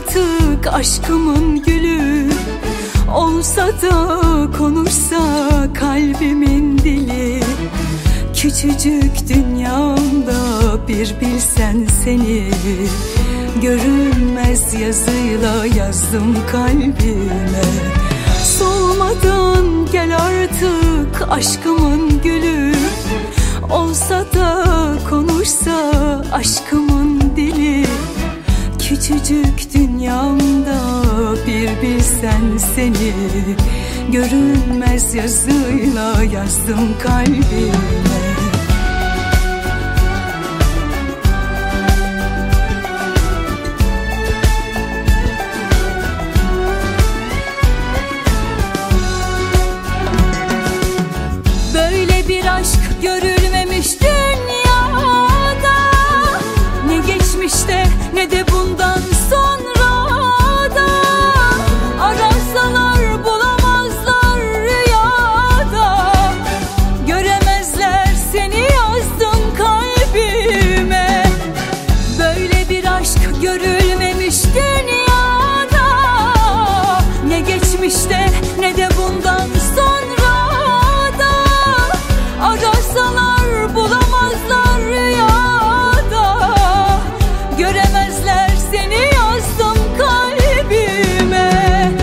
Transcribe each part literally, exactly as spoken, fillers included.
artık aşkımın gülü. Olsa da konuşsa kalbimin dili. Küçücük dünyamda bir bilsen seni. Görünmez yazıyla yazdım kalbime. Solmadan gel artık aşkımın gülü. Olsa da konuşsa aşkımın dili. Küçücük dünyamda bir bilsen seni. Görünmez yazıyla yazdım kalbime. Böyle bir aşk görülmemiş dünyada. Ne geçmişte ne de bundan sonra da. Ararsalar bulamazlar rüyada. Göremezler seni yazdım kalbime. Böyle bir aşk görülmemiş dünyada. Ne geçmişte ne de bundan sonra. Ararsalar bulamazlar rüyada. Göremezler seni yazdım kalbime.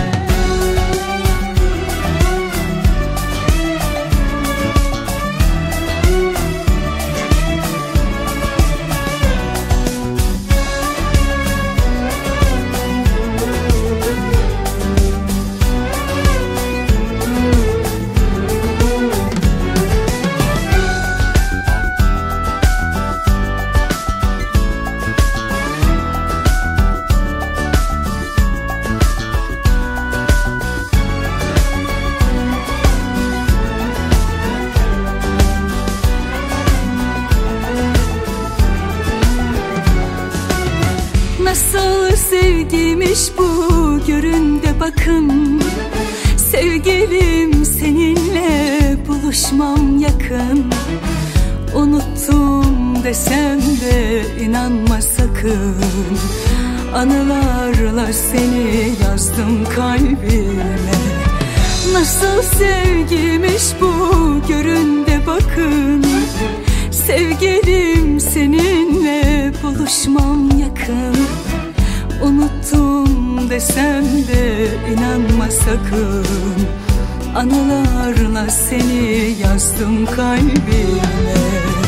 Nasıl sevgiymiş bu, görün de bakın. Sevgilim seninle buluşmam yakın. Unuttum desem de inanma sakın. Anılarla seni yazdım kalbime. Nasıl sevgiymiş bu, görün de bakın. Sevgilim seninle buluşmam yakın. Unuttum desem de inanma sakın. Anılarla seni yazdım kalbime.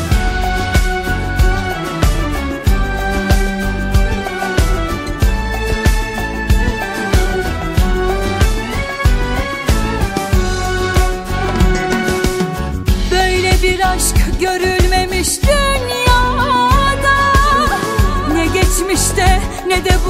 Böyle bir aşk görülmemiş dünyada. Ne geçmişte ne de